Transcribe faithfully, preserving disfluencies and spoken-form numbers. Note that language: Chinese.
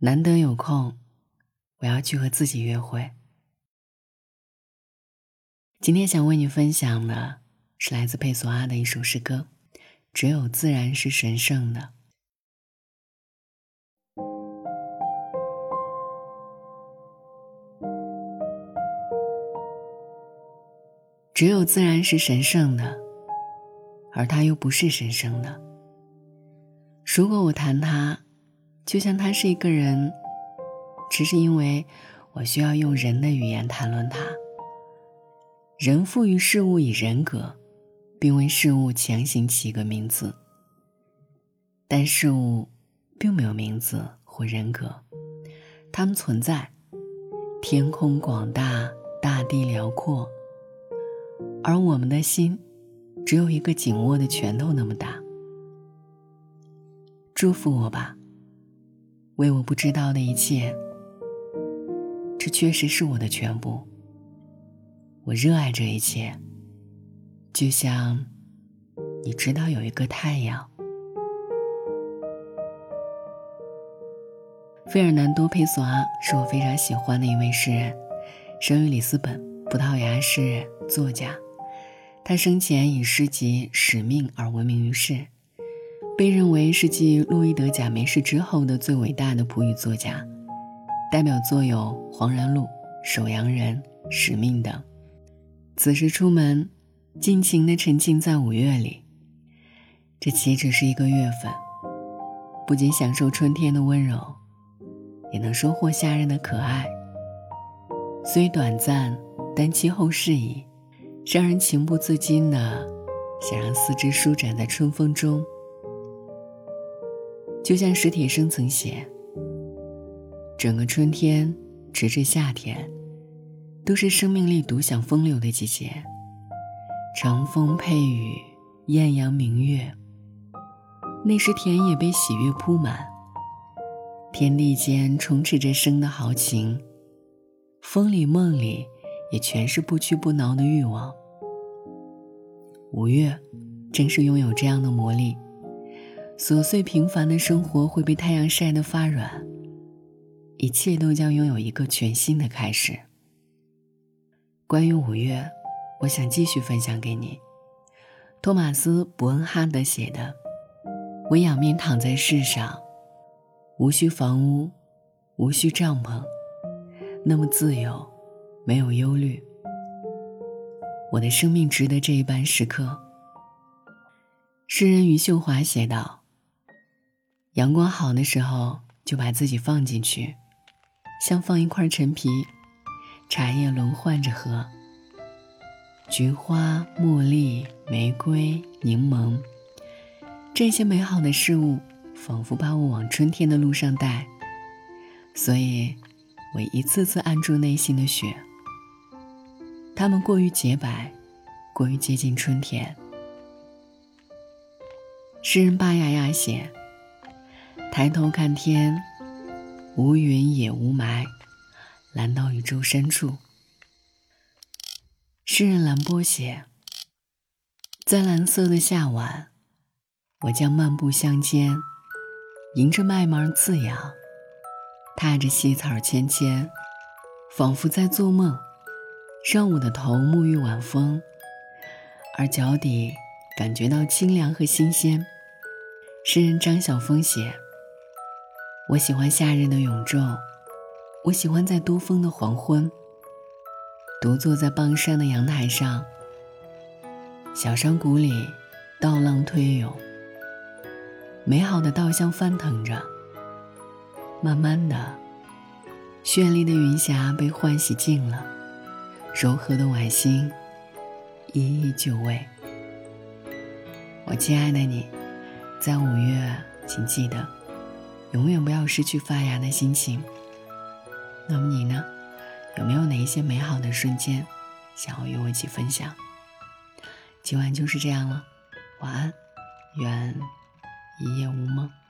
难得有空，我要去和自己约会。今天想为你分享的是来自佩索阿的一首诗歌，只有自然是神圣的。只有自然是神圣的，而它又不是神圣的。如果我谈它，就像它是一个人，只是因为我需要用人的语言谈论它。人赋予事物以人格，并为事物强行起一个名字，但事物并没有名字或人格，它们存在，天空广大，大地辽阔，而我们的心只有一个紧握的拳头那么大。祝福我吧，为我不知道的一切，这确实是我的全部。我热爱这一切，就像你知道有一个太阳。费尔南多·佩索阿是我非常喜欢的一位诗人，生于里斯本，葡萄牙诗人、作家。他生前以诗集《使命》而闻名于世，被认为是继路易·德贾梅世之后的最伟大的葡语作家。代表作有《黄然录》《守阳人》《使命》等。此时出门，尽情地沉浸在五月里。这岂止是一个月份，不仅享受春天的温柔，也能收获夏日的可爱。虽短暂，但气候适宜，让人情不自禁地想让四肢舒展在春风中。就像史铁生曾写，整个春天直至夏天都是生命力独享风流的季节，长风配雨，艳阳明月，那时田野被喜悦铺满，天地间充斥着生的豪情，风里梦里也全是不屈不挠的欲望。五月正是拥有这样的魔力，琐碎平凡的生活会被太阳晒得发软，一切都将拥有一个全新的开始。关于五月，我想继续分享给你托马斯·伯恩哈德写的：我仰面躺在世上，无需房屋，无需帐篷，那么自由，没有忧虑。我的生命值得这一般时刻。诗人余秀华写道：阳光好的时候就把自己放进去，像放一块陈皮，茶叶轮换着喝。菊花、茉莉、玫瑰、柠檬，这些美好的事物仿佛把我往春天的路上带，所以我一次次按住内心的雪。它们过于洁白，过于接近春天。诗人巴雅亚写：抬头看天，无云也无霾，蓝到宇宙深处。诗人兰波写：在蓝色的夏晚，我将漫步乡间，迎着麦芒刺痒，踏着细草芊芊，仿佛在做梦，让我的头沐浴晚风，而脚底感觉到清凉和新鲜。诗人张晓峰写：我喜欢夏日的永昼，我喜欢在多风的黄昏，独坐在傍山的阳台上，小山谷里稻浪推涌，美好的稻香翻腾着。慢慢的，绚丽的云霞被唤醒尽了，柔和的晚星一一就位。我亲爱的你，在五月，请记得永远不要失去发芽的心情。那么你呢？有没有哪一些美好的瞬间想要与我一起分享？今晚就是这样了，晚安，愿一夜无梦。